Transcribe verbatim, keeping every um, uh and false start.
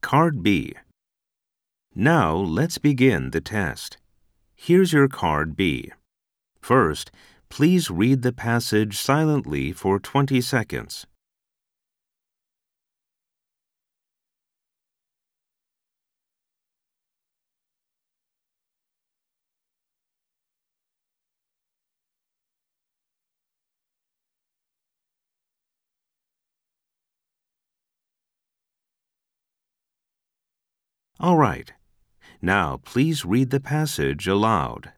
Card B. Now, let's begin the test. Here's your Card B. First, please read the passage silently for twenty seconds. All right. Now, please read the passage aloud.